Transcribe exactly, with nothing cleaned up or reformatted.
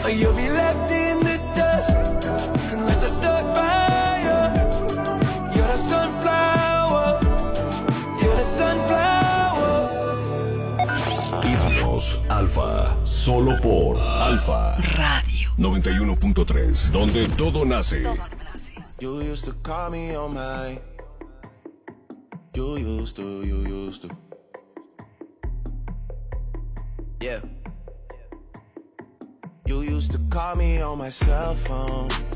You'll be left in the dust, like a dirt fire. You're the sunflower, you're the sunflower. Himnos Alfa, solo por Alfa Radio noventa y uno punto tres, donde todo nace. You used to call me on my. You used to, you used to. Yeah. You used to call me on my cell phone.